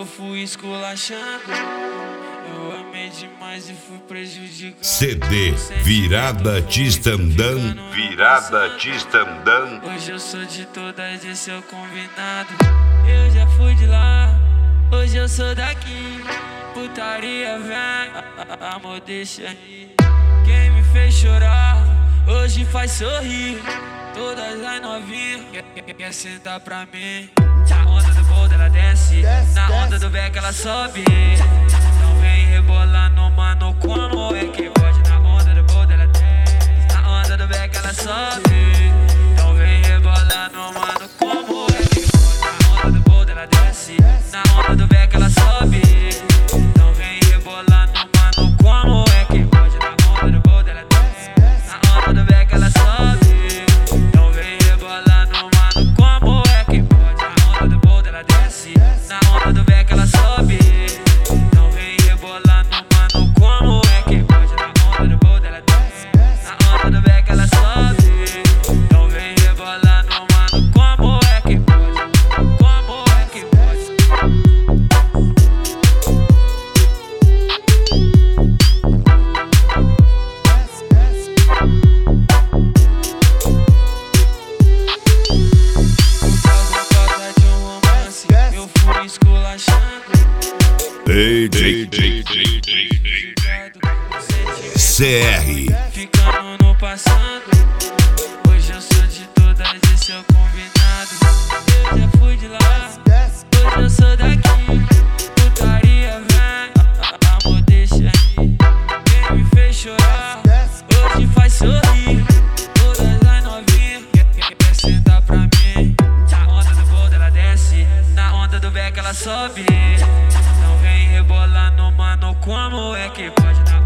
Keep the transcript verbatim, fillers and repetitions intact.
eu fui esculachando. Eu amei demais e fui prejudicado. C D Virada de Estandão. Virada de Estandão. Hoje eu sou de todas, esse é o combinado. Eu já fui de lá, hoje eu sou daqui. Putaria vem, amor deixa aí. Quem me fez chorar, hoje faz sorrir. Todas as novinhas quer, quer sentar pra mim. Na onda do boldo ela desce, na onda do beck ela sobe. Então vem rebolando, mano, como é que pode? Na onda do boldo ela desce, na onda do beck ela sobe. Então vem rebolando, mano, como é que pode? Na onda do boldo ela desce, na onda do beck ela sobe. Então vem rebolando, mano, como é que pode? Na onda do boldo ela desce, na onda do beck ela sobe. Então vem rebolando, mano, como é que pode? Na onda do boldo ela desce, na onda do beck ela sobe. Então vem rebolando, mano, como é que pode? Na onda do boldo ela desce, na onda do beck ela sobe. Então vem rebolando, mano, como é que pode? Como é que pode? Eu fui esculachando. D J C R. Ficando no passado. Hoje eu sou de todas, esse é o combinado. Eu já fui de lá, hoje eu sou daqui. Putaria vem, amor deixa aí. Quem me fez chorar, hoje faz sorrir. Todas as novinhas quer, quer, quer sentar pra mim. Na onda do boldo ela desce, na onda do beck ela sobe. Então vem rebolando, mano, como é que pode? Na